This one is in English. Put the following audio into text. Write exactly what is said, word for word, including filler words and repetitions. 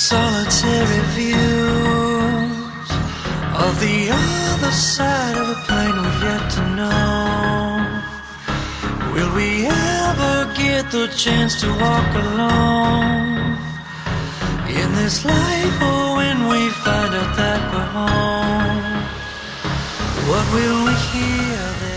solitary views of the other side of a plane we've yet to know. Will we ever get the chance to walk alone in this life, or when we find out that we're home? What will we hear there?